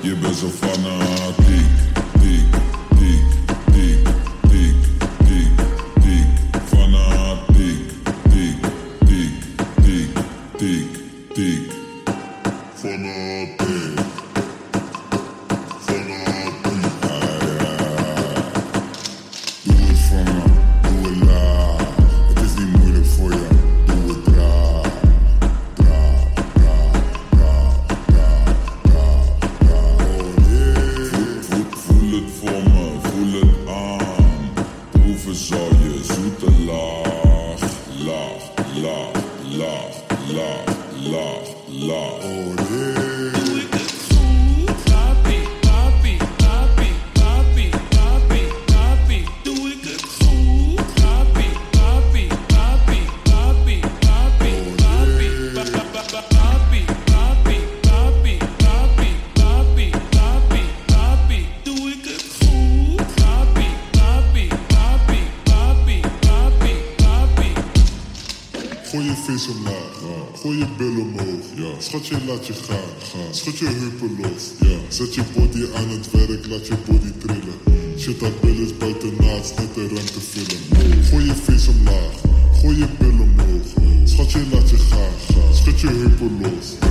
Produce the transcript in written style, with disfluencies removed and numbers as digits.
Je bent zo fanatiek. Tiek, tiek, tiek, tiek, tiek, tiek. Fanatiek. Tiek, tiek, tiek, tiek, tiek. Fanatiek. Doe het voor me, doe het laag. Het is niet moeilijk voor je, doe het traag. Traag, traag, traag, traag, traag, traag. Voel het voor me, voel het aan. Proeven zal je zoete laag. Laag, laag, laag, laag, laag, laag. Gooi je face omlaag, gooi je billen omhoog. Schatje, laat je gaan. Schud je heupen los. Zet je body aan het werk, laat je body trillen. Shit, dat bil is buitenaard, net de ruimte vullen. Gooi je face omlaag, gooi je billen omhoog. Schatje, laat je gaan. Schud je heupen los.